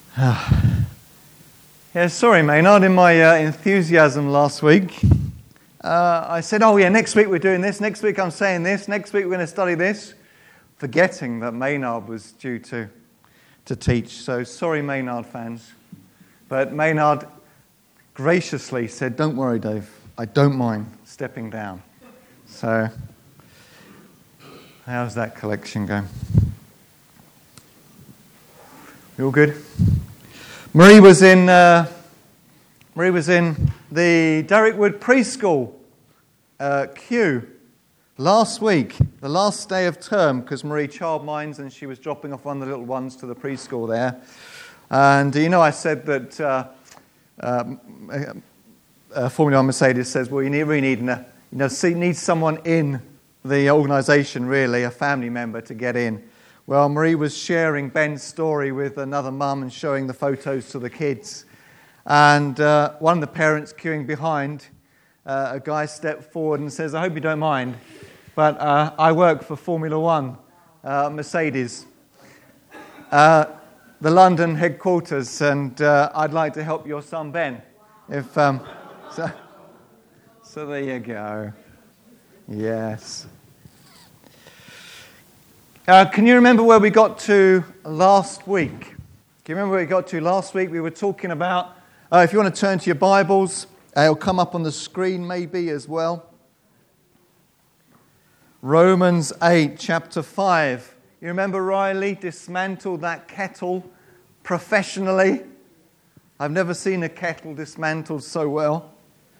Yeah, sorry, Maynard. In my enthusiasm last week, I said, oh yeah, next week we're doing this, next week I'm saying this, next week we're going to study this, forgetting that Maynard was due to teach. So sorry, Maynard fans. But Maynard graciously said, don't worry, Dave, I don't mind stepping down. So how's that collection going? You all good? Marie was in the Derrick Wood preschool queue last week, the last day of term, because Marie childminds and she was dropping off one of the little ones to the preschool there. And I said that Formula One Mercedes says, well, you really need someone in the organisation, really, a family member to get in. Well, Marie was sharing Ben's story with another mum and showing the photos to the kids. And one of the parents queuing behind, a guy stepped forward and says, I hope you don't mind, but I work for Formula One Mercedes, the London headquarters, and I'd like to help your son Ben. If so there you go. Yes. Can you remember where we got to last week? Can you remember where we got to last week? We were talking about, if you want to turn to your Bibles, it'll come up on the screen maybe as well. Romans 8, chapter 5. You remember Riley dismantled that kettle professionally? I've never seen a kettle dismantled so well.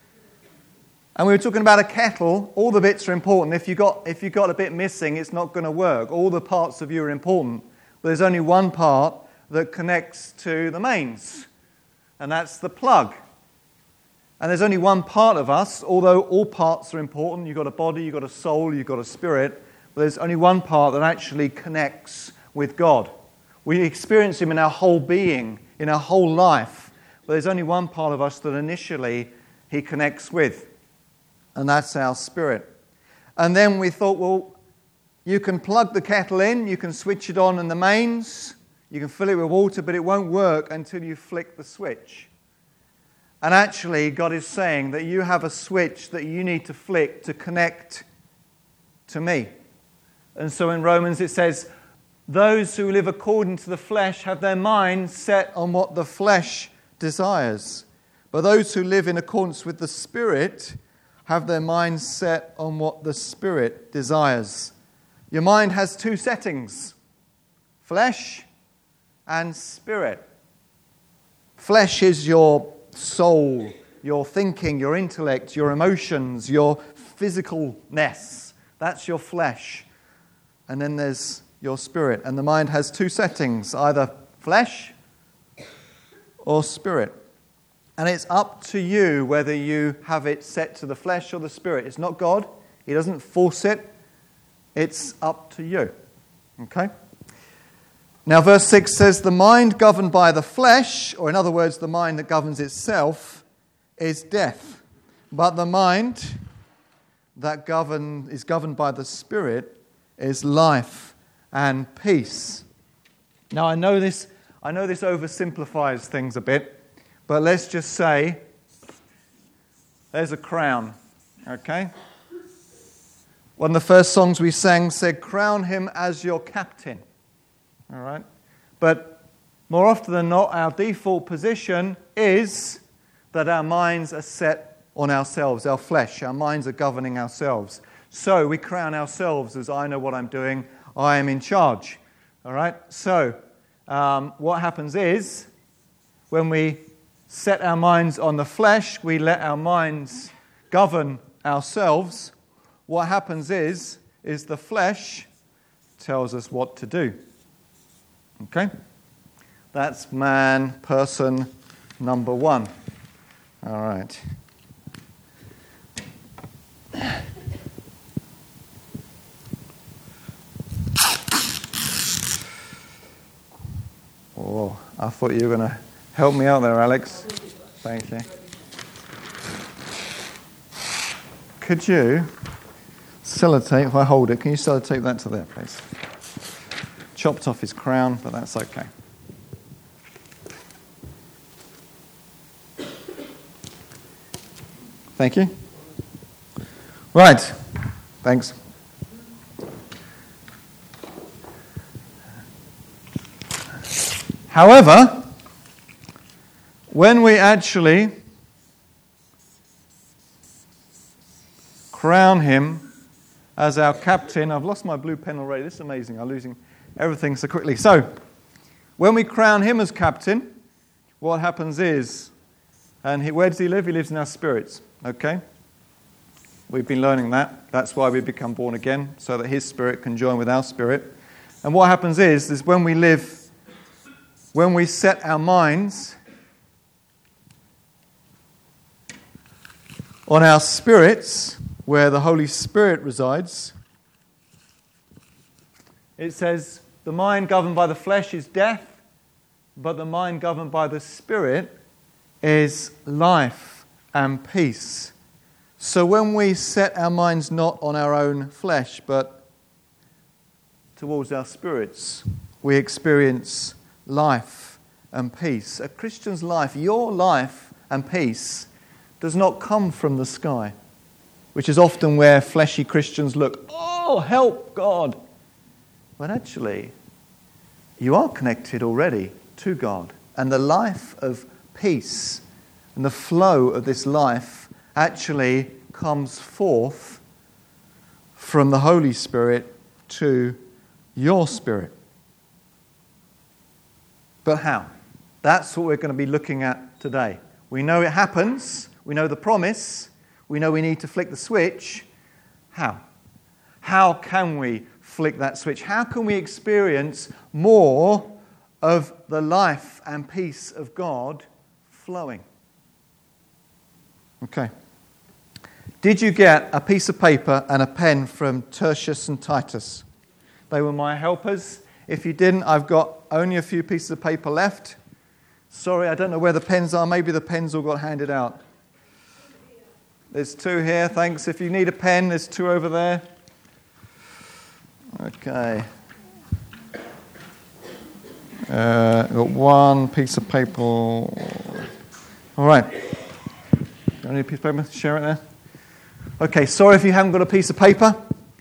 And we were talking about a kettle. All the bits are important. If you got a bit missing, it's not going to work. All the parts of you are important. But there's only one part that connects to the mains, and that's the plug. And there's only one part of us, although all parts are important. You've got a body, you've got a soul, you've got a spirit. But there's only one part that actually connects with God. We experience Him in our whole being, in our whole life. But there's only one part of us that initially He connects with. And that's our spirit. And then we thought, well, you can plug the kettle in, you can switch it on in the mains, you can fill it with water, but it won't work until you flick the switch. And actually, God is saying that you have a switch that you need to flick to connect to me. And so in Romans it says, those who live according to the flesh have their mind set on what the flesh desires. But those who live in accordance with the Spirit have their mind set on what the Spirit desires. Your mind has two settings, flesh and spirit. Flesh is your soul, your thinking, your intellect, your emotions, your physicalness. That's your flesh. And then there's your spirit. And the mind has two settings, either flesh or spirit. And it's up to you whether you have it set to the flesh or the spirit. It's not God. He doesn't force it. It's up to you. Okay? Now, verse 6 says, the mind governed by the flesh, or in other words, the mind that governs itself, is death. But the mind that is governed by the Spirit is life and peace. Now, I know this oversimplifies things a bit. But let's just say, there's a crown, okay? One of the first songs we sang said, crown him as your captain, all right? But more often than not, our default position is that our minds are set on ourselves, our flesh. Our minds are governing ourselves. So we crown ourselves as I know what I'm doing, I am in charge, all right? So what happens is, when we set our minds on the flesh, we let our minds govern ourselves. What happens is the flesh tells us what to do. Okay? That's person number one. All right. Oh, I thought you were going to help me out there, Alex. Thank you. Could you sellotape, if I hold it, can you sellotape that to there, please? Chopped off his crown, but that's okay. Thank you. Right. Thanks. However, when we actually crown him as our captain, I've lost my blue pen already. This is amazing. I'm losing everything so quickly. So, when we crown him as captain, what happens is, where does he live? He lives in our spirits. Okay? We've been learning that. That's why we become born again, so that his spirit can join with our spirit. And what happens is when we set our minds on our spirits, where the Holy Spirit resides, it says, the mind governed by the flesh is death, but the mind governed by the Spirit is life and peace. So when we set our minds not on our own flesh, but towards our spirits, we experience life and peace. A Christian's life, your life and peace, does not come from the sky, which is often where fleshy Christians look, oh, help God. But actually, you are connected already to God. And the life of peace and the flow of this life actually comes forth from the Holy Spirit to your spirit. But how? That's what we're going to be looking at today. We know it happens. We know the promise. We know we need to flick the switch. How? How can we flick that switch? How can we experience more of the life and peace of God flowing? Okay. Did you get a piece of paper and a pen from Tertius and Titus? They were my helpers. If you didn't, I've got only a few pieces of paper left. Sorry, I don't know where the pens are. Maybe the pens all got handed out. There's 2 here, thanks. If you need a pen, there's 2 over there. Okay. Got 1 piece of paper. All right. Got any piece of paper? Share it there. Okay, sorry if you haven't got a piece of paper.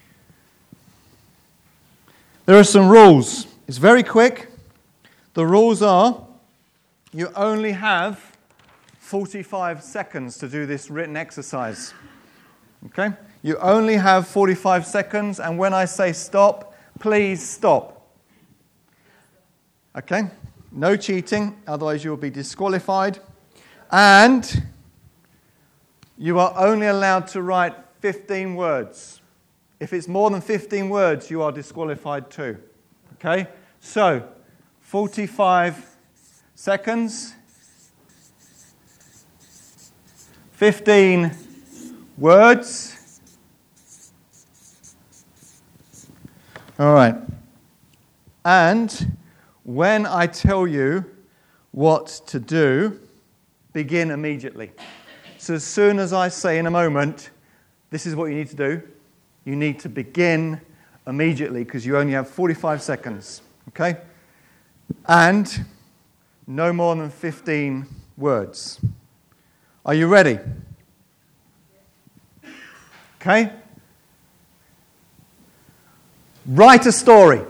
There are some rules. It's very quick. The rules are you only have 45 seconds to do this written exercise. Okay? You only have 45 seconds, and when I say stop, please stop. Okay? No cheating, otherwise you will be disqualified. And you are only allowed to write 15 words. If it's more than 15 words, you are disqualified too. Okay? So, 45 seconds. 15 words. All right. And when I tell you what to do, begin immediately. So as soon as I say in a moment, this is what you need to do, you need to begin immediately because you only have 45 seconds. Okay? And no more than 15 words. Are you ready? Okay? Write a story.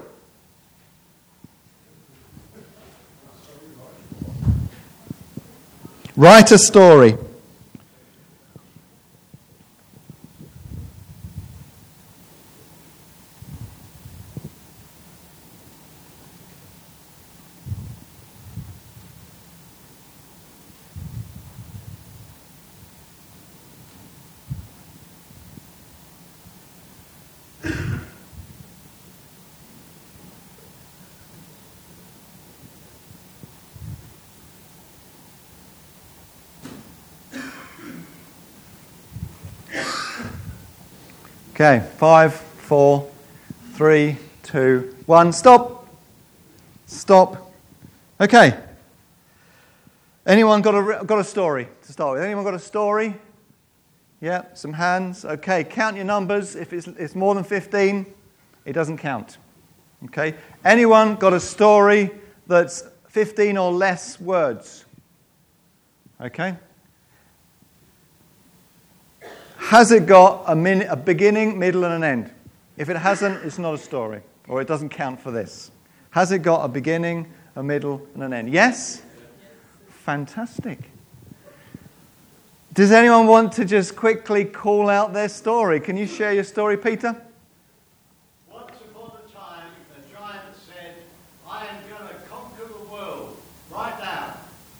Write a story. Okay, 5, 4, 3, 2, 1. Stop. Stop. Okay. Anyone got a story to start with? Anyone got a story? Yeah, some hands. Okay, count your numbers. If it's more than 15, it doesn't count. Okay. Anyone got a story that's 15 or less words? Okay. Has it got a beginning, middle, and an end? If it hasn't, it's not a story, or it doesn't count for this. Has it got a beginning, a middle, and an end? Yes? Fantastic. Does anyone want to just quickly call out their story? Can you share your story, Peter? Once upon a time, a giant said, I am going to conquer the world right now.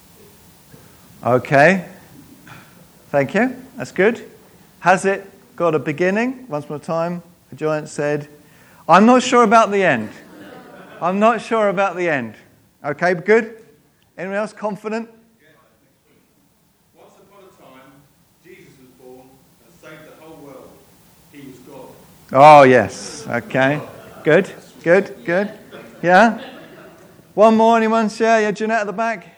Okay. Thank you. That's good. Has it got a beginning? Once upon a time, a giant said, I'm not sure about the end. I'm not sure about the end. Okay, good. Anyone else confident? Once upon a time, Jesus was born and saved the whole world. He was God. Oh, yes. Okay. Good, good, good. Yeah? One more, anyone share? Yeah, Jeanette at the back.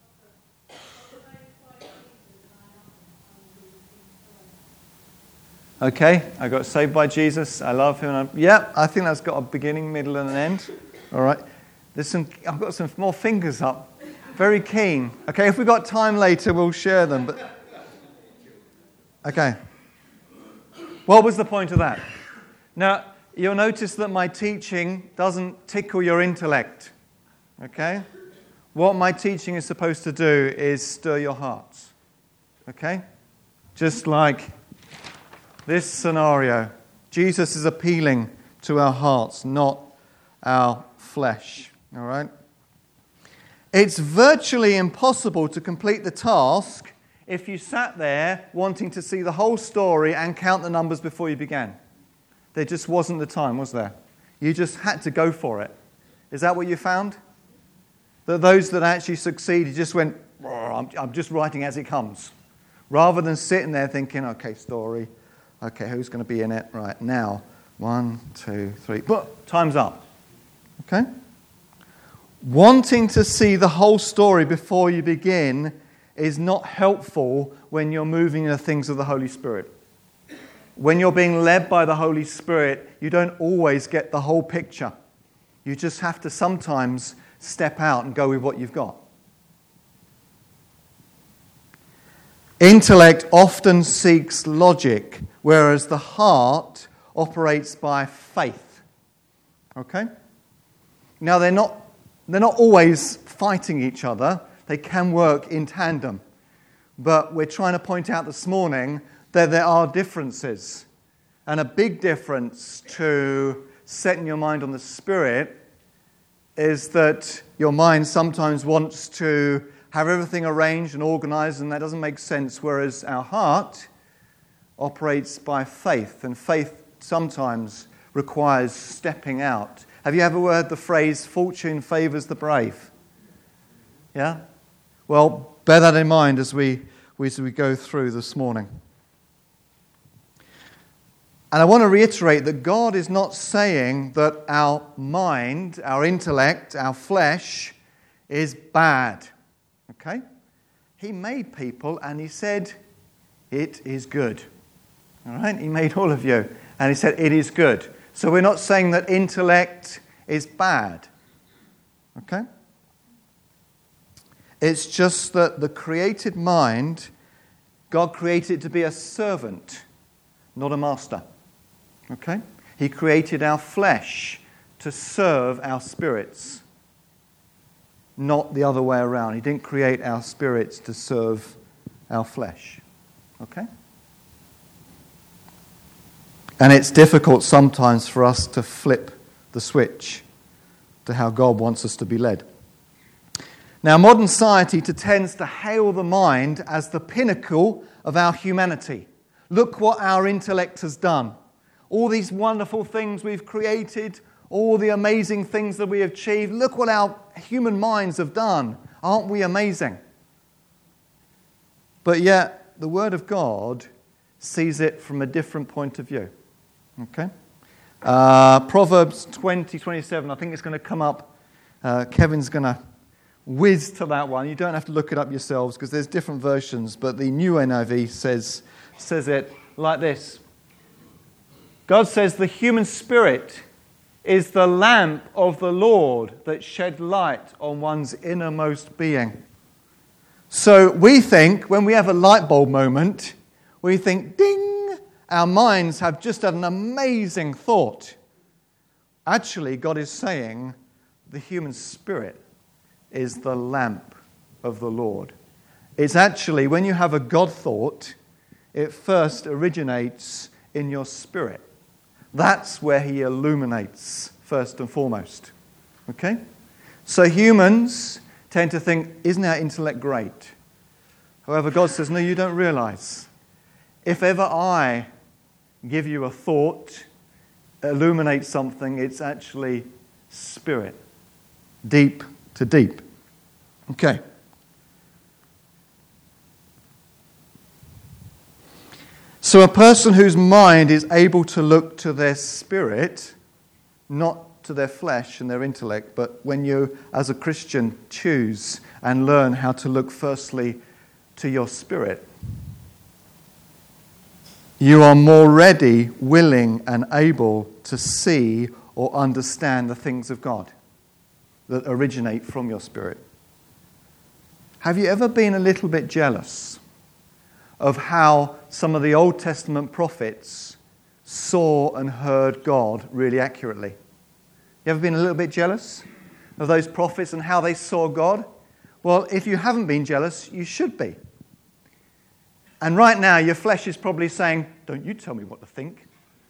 Okay, I got saved by Jesus. I love him. Yeah, I think that's got a beginning, middle, and an end. All right. I've got some more fingers up. Very keen. Okay, if we've got time later, we'll share them. But okay. What was the point of that? Now, you'll notice that my teaching doesn't tickle your intellect. Okay? What my teaching is supposed to do is stir your hearts. Okay? Just like this scenario. Jesus is appealing to our hearts, not our flesh. All right? It's virtually impossible to complete the task if you sat there wanting to see the whole story and count the numbers before you began. There just wasn't the time, was there? You just had to go for it. Is that what you found? That those that actually succeeded just went, I'm just writing as it comes. Rather than sitting there thinking, okay, story. Okay, who's going to be in it? Right, now. 1, 2, 3. But time's up. Okay? Wanting to see the whole story before you begin is not helpful when you're moving in the things of the Holy Spirit. When you're being led by the Holy Spirit, you don't always get the whole picture. You just have to sometimes step out and go with what you've got. Intellect often seeks logic, whereas the heart operates by faith. Okay? Now, they're not always fighting each other. They can work in tandem. But we're trying to point out this morning that there are differences. And a big difference to setting your mind on the Spirit is that your mind sometimes wants to have everything arranged and organized, and that doesn't make sense, whereas our heart operates by faith, and faith sometimes requires stepping out. Have you ever heard the phrase, fortune favors the brave? Yeah? Well, bear that in mind as we go through this morning. And I want to reiterate that God is not saying that our mind, our intellect, our flesh is bad. Okay? He made people and he said, it is good. All right? He made all of you. And he said, it is good. So we're not saying that intellect is bad. Okay? It's just that the created mind, God created it to be a servant, not a master. Okay? He created our flesh to serve our spirits, not the other way around. He didn't create our spirits to serve our flesh. Okay? And it's difficult sometimes for us to flip the switch to how God wants us to be led. Now, modern society tends to hail the mind as the pinnacle of our humanity. Look what our intellect has done. All these wonderful things we've created, all the amazing things that we have achieved. Look what our human minds have done. Aren't we amazing? But yet, the Word of God sees it from a different point of view. Okay? Proverbs 20:27, I think it's going to come up. Kevin's going to whiz to that one. You don't have to look it up yourselves because there's different versions, but the new NIV says it like this. God says the human spirit is the lamp of the Lord that shed light on one's innermost being. So we think, when we have a light bulb moment, we think, ding, our minds have just had an amazing thought. Actually, God is saying the human spirit is the lamp of the Lord. It's actually, when you have a God thought, it first originates in your spirit. That's where he illuminates first and foremost. Okay? So humans tend to think, isn't our intellect great? However, God says, no, you don't realize. If ever I give you a thought, illuminate something, it's actually spirit. Deep to deep. Okay. So a person whose mind is able to look to their spirit, not to their flesh and their intellect, but when you, as a Christian, choose and learn how to look firstly to your spirit, you are more ready, willing, and able to see or understand the things of God that originate from your spirit. Have you ever been a little bit jealous of how some of the Old Testament prophets saw and heard God really accurately? You ever been a little bit jealous of those prophets and how they saw God? Well, if you haven't been jealous, you should be. And right now, your flesh is probably saying, don't you tell me what to think.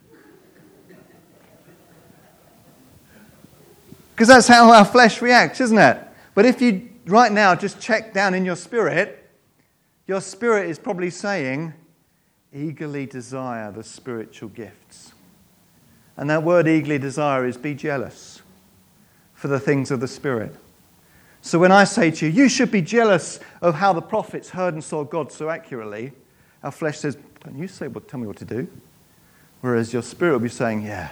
Because that's how our flesh reacts, isn't it? But if you right now just check down in your spirit is probably saying, eagerly desire the spiritual gifts. And that word eagerly desire is be jealous for the things of the Spirit. So when I say to you, you should be jealous of how the prophets heard and saw God so accurately, our flesh says, don't you tell me what to do. Whereas your spirit will be saying, yeah,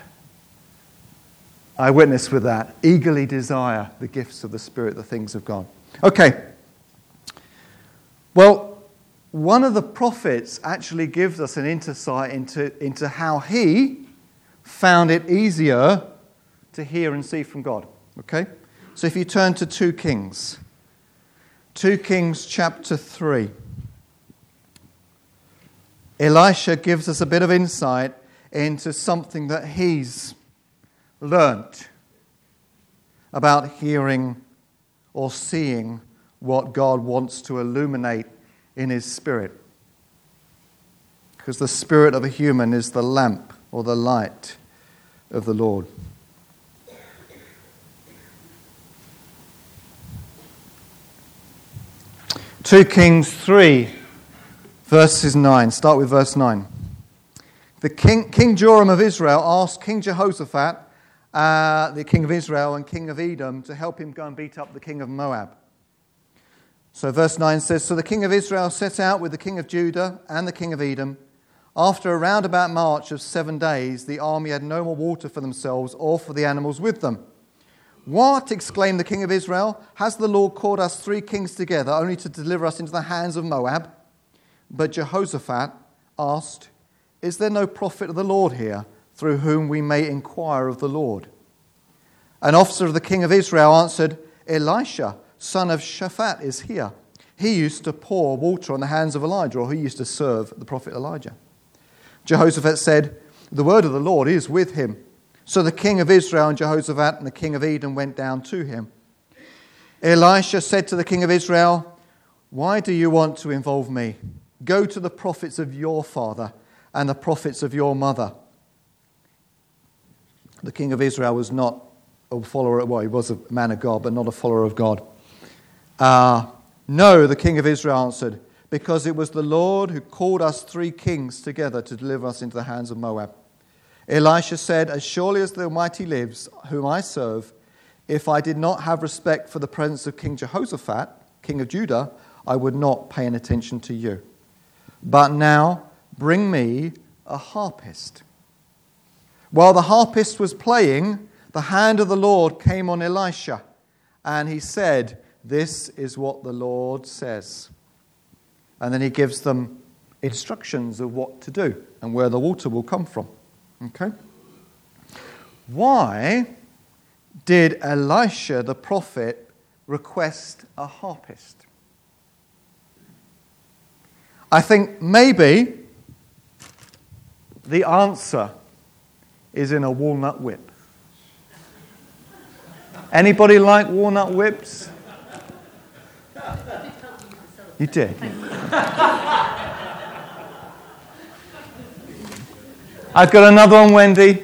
I witness with that. Eagerly desire the gifts of the Spirit, the things of God. Okay. Well, one of the prophets actually gives us an insight into how he found it easier to hear and see from God. Okay? So if you turn to 2 Kings. 2 Kings chapter 3. Elisha gives us a bit of insight into something that he's learnt about hearing or seeing what God wants to illuminate in his spirit. Because the spirit of a human is the lamp or the light of the Lord. Two Kings 3, verses 9. Start with verse 9. The King Joram of Israel asked King Jehoshaphat, the king of Israel and king of Edom, to help him go and beat up the king of Moab. So verse 9 says, so the king of Israel set out with the king of Judah and the king of Edom. After a roundabout march of 7 days, the army had no more water for themselves or for the animals with them. What, exclaimed the king of Israel, has the Lord called us 3 kings together only to deliver us into the hands of Moab? But Jehoshaphat asked, is there no prophet of the Lord here through whom we may inquire of the Lord? An officer of the king of Israel answered, Elisha, son of Shaphat, is here. He used to pour water on the hands of Elijah, or he used to serve the prophet Elijah. Jehoshaphat said, the word of the Lord is with him. So the king of Israel and Jehoshaphat and the king of Edom went down to him. Elisha said to the king of Israel, why do you want to involve me? Go to the prophets of your father and the prophets of your mother. The king of Israel was not a follower, well, he was a man of God, but not a follower of God. No, the king of Israel answered, because it was the Lord who called us 3 kings together to deliver us into the hands of Moab. Elisha said, as surely as the Almighty lives, whom I serve, if I did not have respect for the presence of King Jehoshaphat, king of Judah, I would not pay any attention to you. But now bring me a harpist. While the harpist was playing, the hand of the Lord came on Elisha, and he said, this is what the Lord says. And then he gives them instructions of what to do and where the water will come from. Okay? Why did Elisha the prophet request a harpist? I think maybe The answer is in a walnut whip. Anybody like walnut whips? You did. I've got another one, Wendy.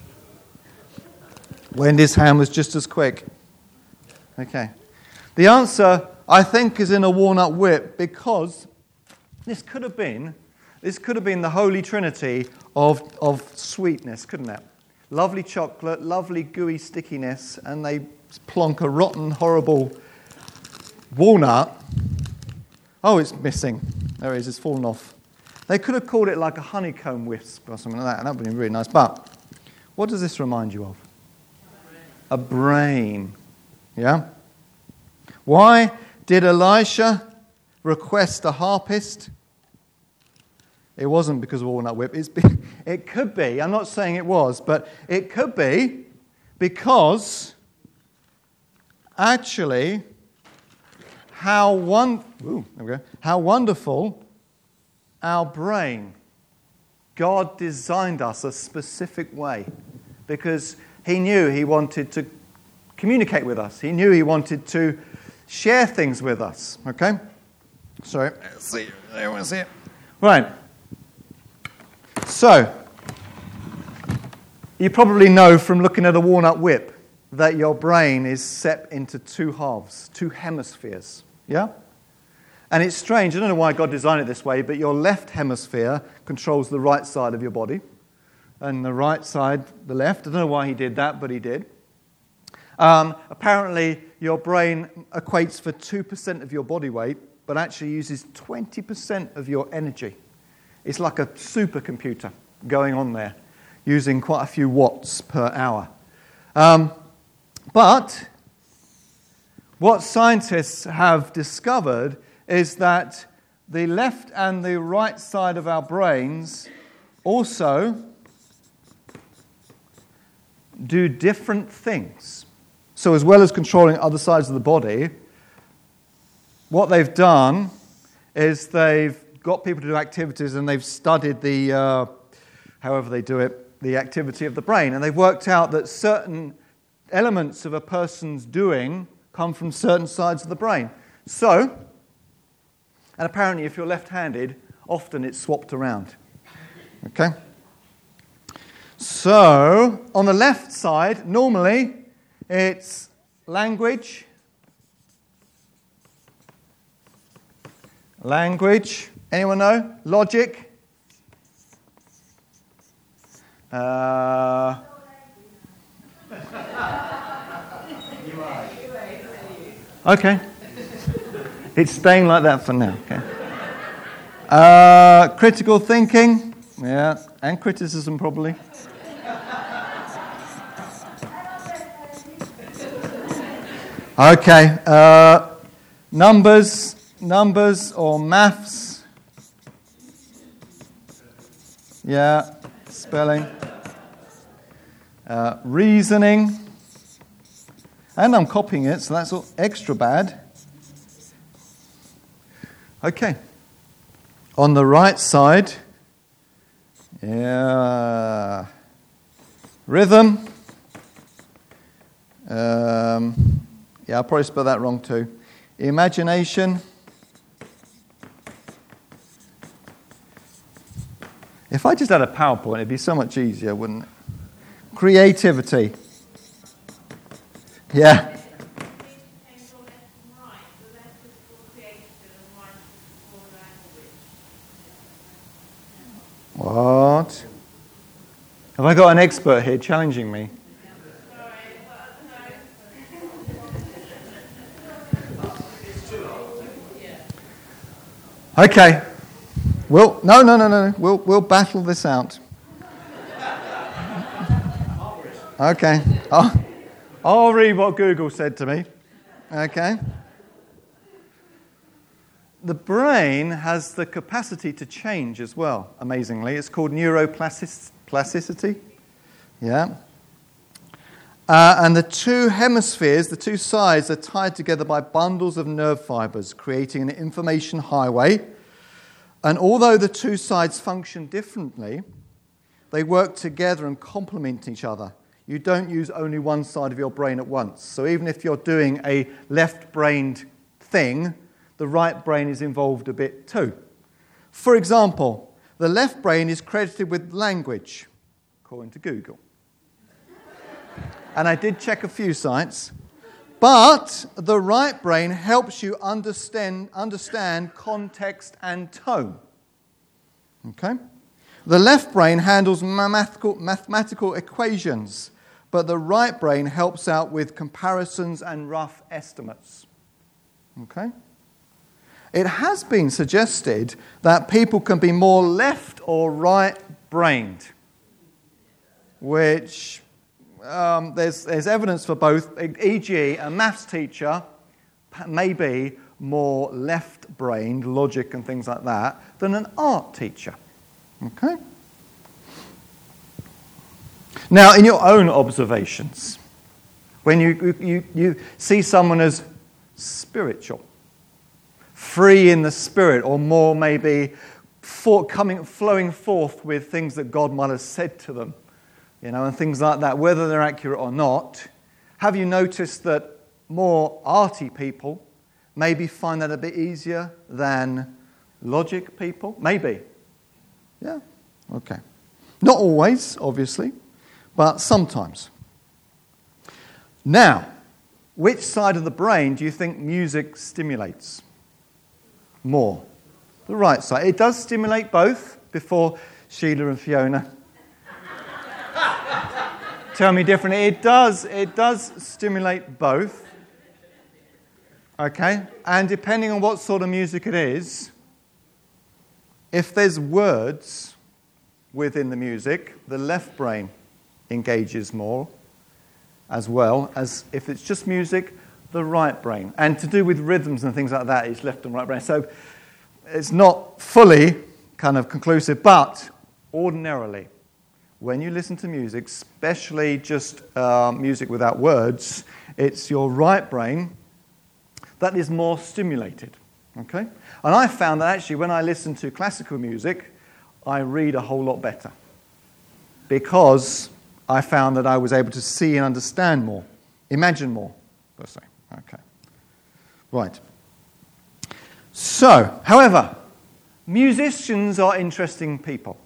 Wendy's hand was just as quick. Okay. The answer, I think, is in a walnut whip because this could have been the Holy Trinity of sweetness, couldn't it? Lovely chocolate, lovely gooey stickiness, and they plonk a rotten, horrible walnut. Oh, it's missing. There it is, it's fallen off. They could have called it like a honeycomb wisp or something like that, and that would have been really nice. But what does this remind you of? A brain. Yeah? Why did Elisha request a harpist? It wasn't because of a walnut whip. It could be, I'm not saying it was, but it could be because actually how wonderful our brain. God designed us a specific way because he knew he wanted to communicate with us. He knew he wanted to share things with us. Okay? Sorry, let's see. Anyone see it? Right. So, you probably know from looking at a walnut whip that your brain is set into two halves, two hemispheres. Yeah? And it's strange. I don't know why God designed it this way, but your left hemisphere controls the right side of your body, and the right side, the left. I don't know why he did that, but he did. Apparently, your brain equates for 2% of your body weight, but actually uses 20% of your energy. It's like a supercomputer going on there, using quite a few watts per hour. But what scientists have discovered is that the left and the right side of our brains also do different things. So as well as controlling other sides of the body, what they've done is they've got people to do activities and they've studied the, however they do it, the activity of the brain. And they've worked out that certain elements of a person's doing come from certain sides of the brain. So, and apparently if you're left-handed, often it's swapped around. Okay? So, on the left side, normally it's language. Anyone know? Logic. Okay. It's staying like that for now. Okay. Critical thinking. Yeah, and criticism probably. Okay. Numbers or maths. Yeah, spelling. Reasoning. And I'm copying it, so that's all extra bad. Okay. On the right side, yeah, rhythm. Yeah, I'll probably spell that wrong too. Imagination. If I just had a PowerPoint, it'd be so much easier, wouldn't it? Creativity. Yeah. What? Have I got an expert here challenging me? Okay. Well, no. We'll battle this out. Okay. I'll read what Google said to me. Okay. The brain has the capacity to change as well, amazingly. It's called neuroplasticity. Yeah. And the two hemispheres, the two sides, are tied together by bundles of nerve fibers, creating an information highway. And although the two sides function differently, They work together and complement each other. You don't use only one side of your brain at once. So even if you're doing a left-brained thing, the right brain is involved a bit too. For example, the left brain is credited with language, according to Google. And I did check a few sites. But the right brain helps you understand context and tone. Okay? The left brain handles mathematical equations, but the right brain helps out with comparisons and rough estimates. Okay? It has been suggested that people can be more left or right-brained, which there's evidence for both. E.g., a maths teacher may be more left-brained, logic and things like that, than an art teacher. Okay? Now, in your own observations, when you see someone as spiritual, free in the spirit, or more maybe flowing forth with things that God might have said to them, and things like that, whether they're accurate or not, have you noticed that more arty people maybe find that a bit easier than logic people? Maybe. Yeah? Okay. Not always, obviously, but sometimes. Now, which side of the brain do you think music stimulates more? The right side. It does stimulate both. Before Sheila and Fiona tell me differently. It does stimulate both. Okay? And depending on what sort of music it is, if there's words within the music, the left brain engages more, as well as if it's just music, the right brain. And to do with rhythms and things like that, it's left and right brain. So it's not fully kind of conclusive, but ordinarily, when you listen to music, especially just music without words, it's your right brain that is more stimulated. Okay? And I found that actually when I listen to classical music, I read a whole lot better, because I found that I was able to see and understand more, imagine more, per se. Okay. Right. So, however, musicians are interesting people,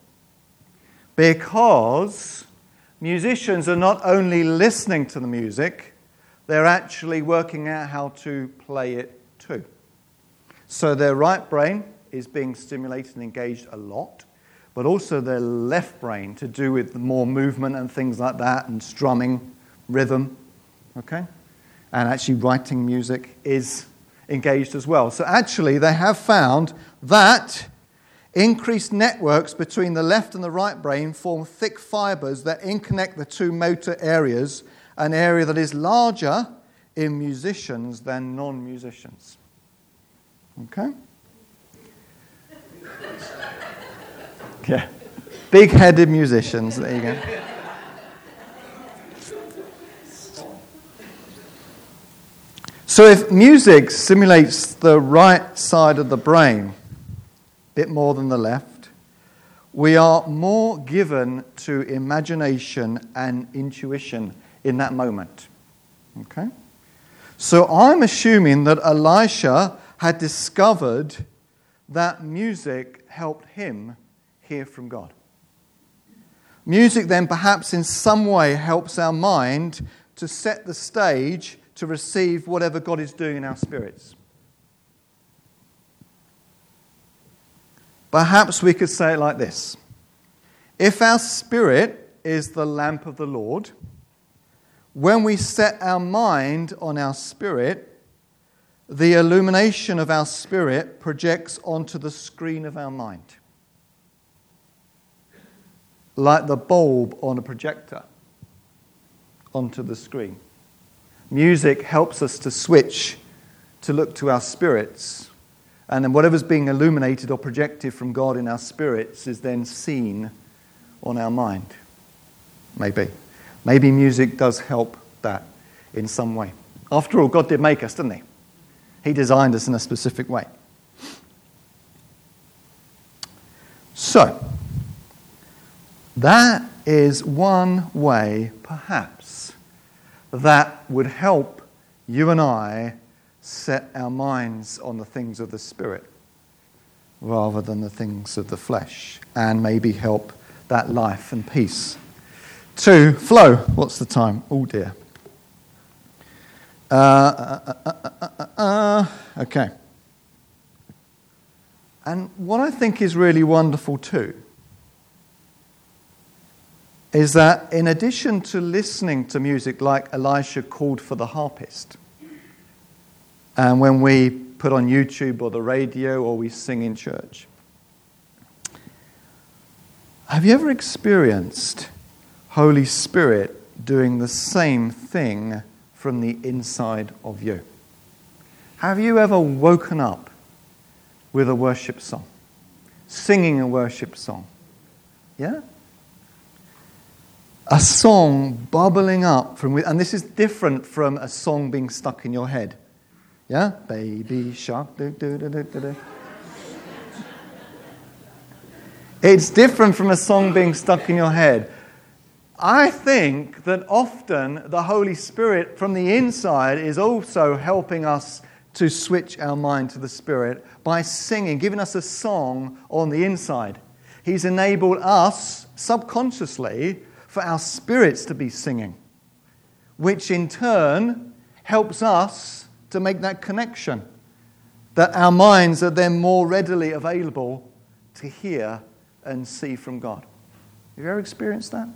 because musicians are not only listening to the music, they're actually working out how to play it too. So their right brain is being stimulated and engaged a lot, but also their left brain to do with more movement and things like that, and strumming, rhythm, okay? And actually writing music is engaged as well. So actually they have found that increased networks between the left and the right brain form thick fibers that interconnect the two motor areas, an area that is larger in musicians than non-musicians. Okay? Yeah. Big-headed musicians. There you go. So if music stimulates the right side of the brain a bit more than the left, we are more given to imagination and intuition in that moment. Okay? So I'm assuming that Elisha had discovered that music helped him hear from God. Music then perhaps in some way helps our mind to set the stage to receive whatever God is doing in our spirits. Perhaps we could say it like this. If our spirit is the lamp of the Lord, when we set our mind on our spirit, the illumination of our spirit projects onto the screen of our mind, like the bulb on a projector onto the screen. Music helps us to switch to look to our spirits, and then whatever's being illuminated or projected from God in our spirits is then seen on our mind. Maybe music does help that in some way. After all, God did make us, didn't He? He designed us in a specific way. So, That is one way, perhaps, that would help you and I set our minds on the things of the Spirit rather than the things of the flesh, and maybe help that life and peace to flow. What's the time? Oh dear. Okay. And what I think is really wonderful too is that in addition to listening to music like Elisha called for the harpist, and when we put on YouTube or the radio or we sing in church, have you ever experienced Holy Spirit doing the same thing from the inside of you? Have you ever woken up with a worship song, singing a worship song? Yeah? A song bubbling up from within, and this is different from a song being stuck in your head. Yeah? Baby shark, do do do do do do. It's different from a song being stuck in your head. I think that often the Holy Spirit from the inside is also helping us to switch our mind to the Spirit by singing, giving us a song on the inside. He's enabled us subconsciously for our spirits to be singing, which in turn helps us to make that connection, that our minds are then more readily available to hear and see from God. Have you ever experienced that?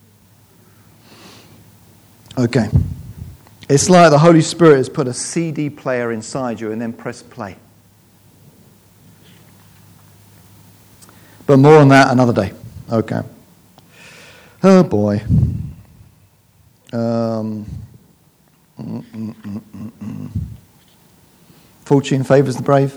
Okay. It's like the Holy Spirit has put a CD player inside you and then press play. But more on that another day. Okay. Oh boy. Fortune favours the brave.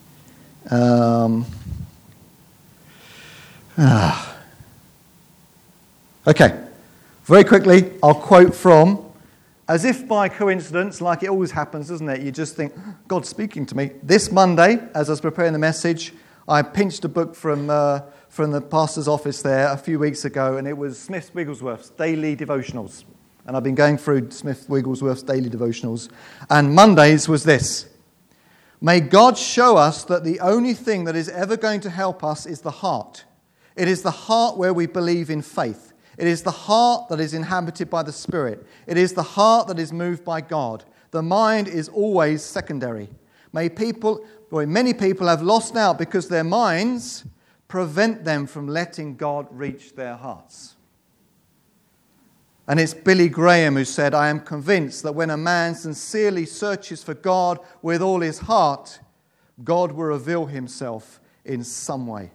Okay. Very quickly, I'll quote from, as if by coincidence, like it always happens, doesn't it? You just think, God's speaking to me. This Monday, as I was preparing the message, I pinched a book from the pastor's office there a few weeks ago, and it was Smith Wigglesworth's Daily Devotionals. And I've been going through Smith Wigglesworth's Daily Devotionals. And Monday's was this: may God show us that the only thing that is ever going to help us is the heart. It is the heart where we believe in faith. It is the heart that is inhabited by the Spirit. It is the heart that is moved by God. The mind is always secondary. Many people have lost out because their minds prevent them from letting God reach their hearts. And it's Billy Graham who said, I am convinced that when a man sincerely searches for God with all his heart, God will reveal himself in some way.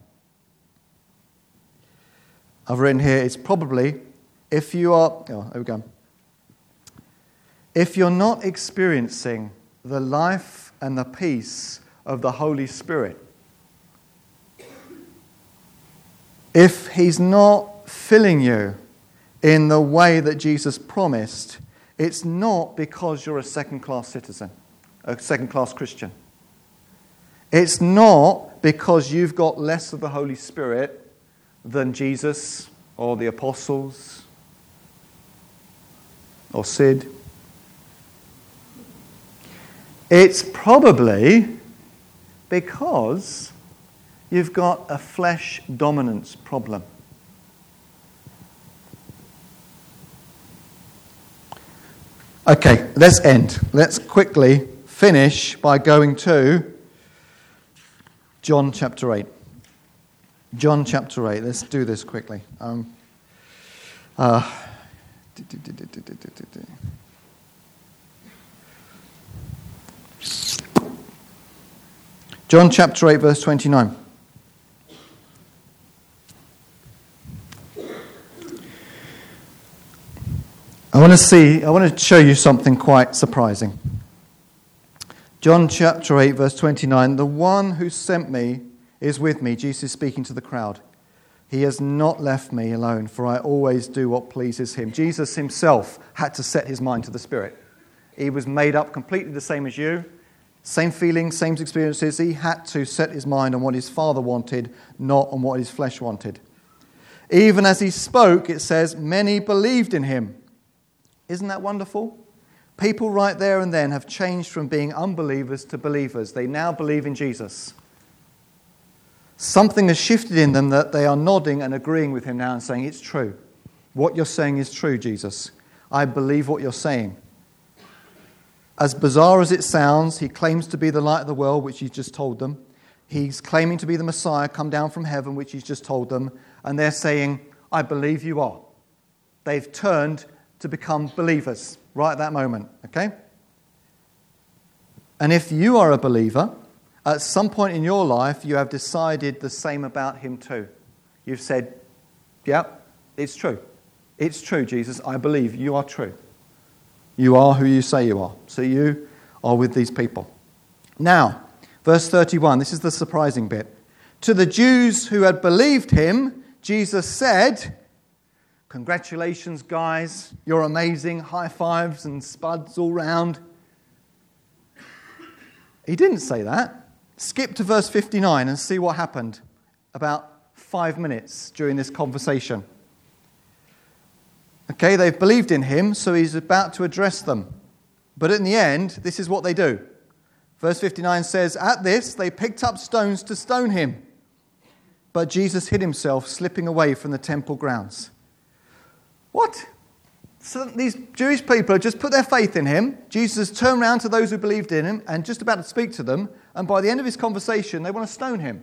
I've written here, it's probably, if you're not experiencing the life and the peace of the Holy Spirit, if He's not filling you in the way that Jesus promised, it's not because you're a second-class citizen, a second-class Christian. It's not because you've got less of the Holy Spirit than Jesus or the apostles or Sid. It's probably because you've got a flesh dominance problem. Okay, let's end. Let's quickly finish by going to John chapter 8. John chapter 8. Let's do this quickly. John chapter 8, verse 29. I want to show you something quite surprising. John chapter 8, verse 29. The one who sent me is with me. Jesus is speaking to the crowd. He has not left me alone, for I always do what pleases him. Jesus himself had to set his mind to the Spirit. He was made up completely the same as you. Same feelings, same experiences. He had to set his mind on what his Father wanted, not on what his flesh wanted. Even as he spoke, it says, many believed in him. Isn't that wonderful? People right there and then have changed from being unbelievers to believers. They now believe in Jesus. Something has shifted in them that they are nodding and agreeing with him now and saying, it's true. What you're saying is true, Jesus. I believe what you're saying. As bizarre as it sounds, he claims to be the light of the world, which he's just told them. He's claiming to be the Messiah, come down from heaven, which he's just told them. And they're saying, I believe you are. They've turned to become believers right at that moment, okay? And if you are a believer, at some point in your life, you have decided the same about him too. You've said, yep, it's true. It's true, Jesus. I believe you are true. You are who you say you are. So you are with these people. Now, verse 31, this is the surprising bit. To the Jews who had believed him, Jesus said, congratulations, guys. You're amazing. High fives and spuds all round. He didn't say that. Skip to verse 59 and see what happened about 5 minutes during this conversation. Okay, they've believed in him, so he's about to address them. But in the end, this is what they do. Verse 59 says, at this, they picked up stones to stone him. But Jesus hid himself, slipping away from the temple grounds. What? So these Jewish people have just put their faith in him. Jesus turned around to those who believed in him and just about to speak to them. And by the end of his conversation, they want to stone him.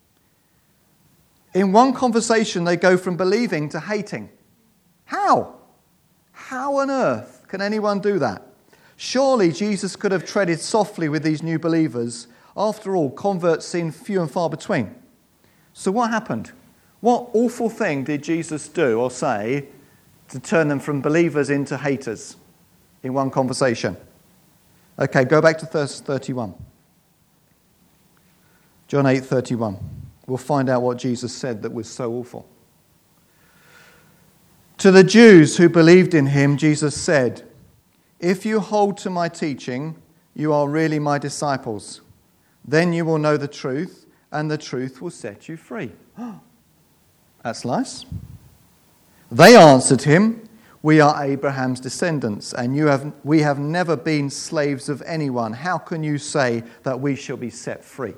In one conversation, they go from believing to hating. How? How on earth can anyone do that? Surely Jesus could have treaded softly with these new believers. After all, converts seem few and far between. So what happened? What awful thing did Jesus do or say to turn them from believers into haters in one conversation? Okay, go back to verse 31. John 8:31. We'll find out what Jesus said that was so awful. To the Jews who believed in him, Jesus said, if you hold to my teaching, you are really my disciples. Then you will know the truth, and the truth will set you free. That's nice. They answered him, we are Abraham's descendants, and we have never been slaves of anyone. How can you say that we shall be set free?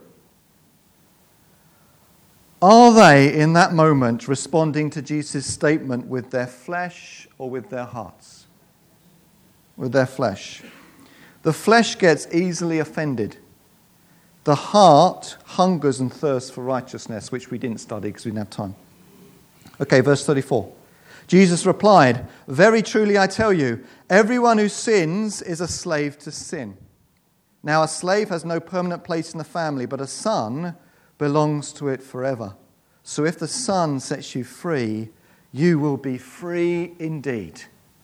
Are they, in that moment, responding to Jesus' statement with their flesh or with their hearts? With their flesh. The flesh gets easily offended. The heart hungers and thirsts for righteousness, which we didn't study because we didn't have time. Okay, verse 34. Jesus replied, very truly I tell you, everyone who sins is a slave to sin. Now a slave has no permanent place in the family, but a son belongs to it forever. So if the Son sets you free, you will be free indeed.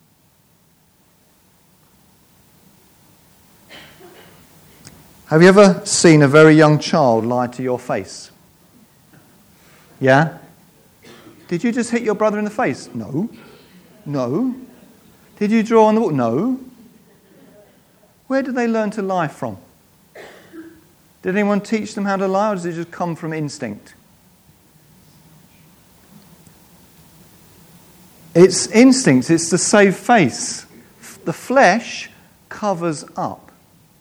Have you ever seen a very young child lie to your face? Yeah? Did you just hit your brother in the face? No. No. Did you draw on the wall? No. Where did they learn to lie from? Did anyone teach them how to lie, or does it just come from instinct? It's instinct. It's to save face. The flesh covers up.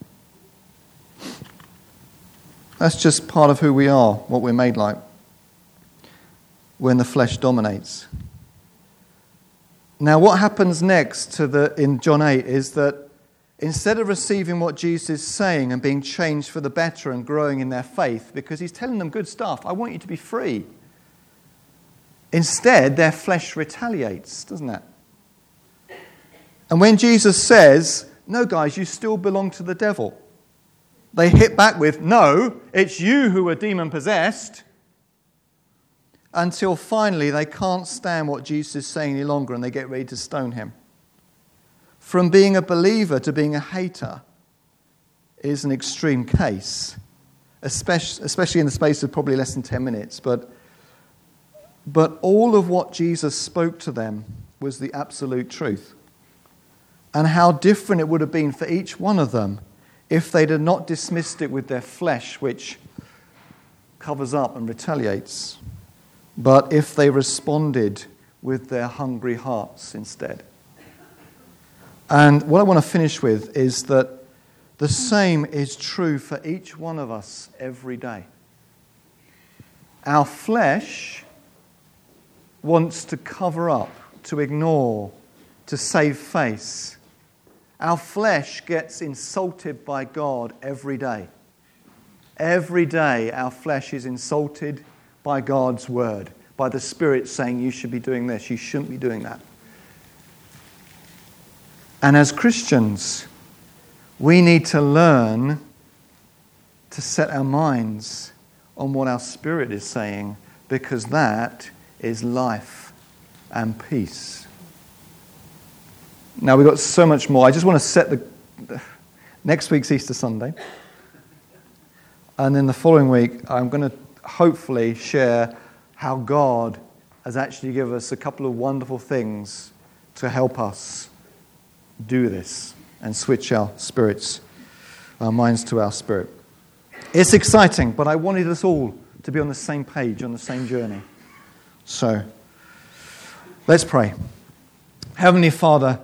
That's just part of who we are, what we're made like, when the flesh dominates. Now, what happens next in John 8 is that instead of receiving what Jesus is saying and being changed for the better and growing in their faith, because he's telling them good stuff, I want you to be free. Instead, their flesh retaliates, doesn't it? And when Jesus says, no, guys, you still belong to the devil, they hit back with, no, it's you who are demon-possessed, until finally they can't stand what Jesus is saying any longer and they get ready to stone him. From being a believer to being a hater is an extreme case, especially in the space of probably less than 10 minutes. But all of what Jesus spoke to them was the absolute truth. And how different it would have been for each one of them if they'd have not dismissed it with their flesh, which covers up and retaliates. but if they responded with their hungry hearts instead. And what I want to finish with is that the same is true for each one of us every day. Our flesh wants to cover up, to ignore, to save face. Our flesh gets insulted by God every day. Every day our flesh is insulted by God's word, by the Spirit saying you should be doing this, you shouldn't be doing that. And as Christians, we need to learn to set our minds on what our Spirit is saying, because that is life and peace. Now, we've got so much more. I just want to set the next week's Easter Sunday. And then the following week, I'm going to hopefully share how God has actually given us a couple of wonderful things to help us do this and switch our minds to our spirit. It's exciting, but I wanted us all to be on the same page, on the same journey. So, let's pray. Heavenly Father,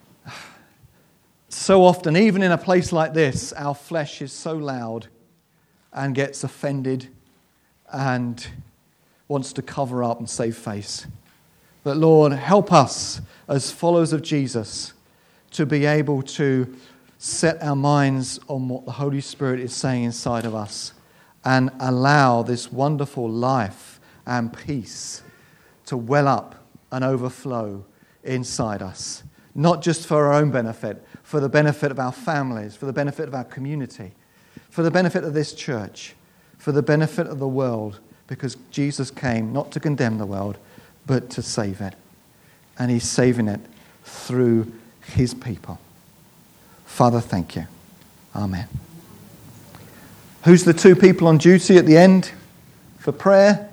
so often, even in a place like this, our flesh is so loud and gets offended and wants to cover up and save face. But Lord, help us as followers of Jesus to be able to set our minds on what the Holy Spirit is saying inside of us and allow this wonderful life and peace to well up and overflow inside us. Not just for our own benefit, for the benefit of our families, for the benefit of our community, for the benefit of this church, for the benefit of the world, because Jesus came not to condemn the world, but to save it. And He's saving it through His people. Father, thank you. Amen. Who's the two people on duty at the end for prayer?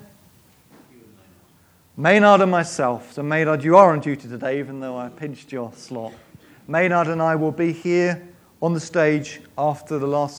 Maynard and myself. So Maynard, you are on duty today, even though I pinched your slot. Maynard and I will be here on the stage after the last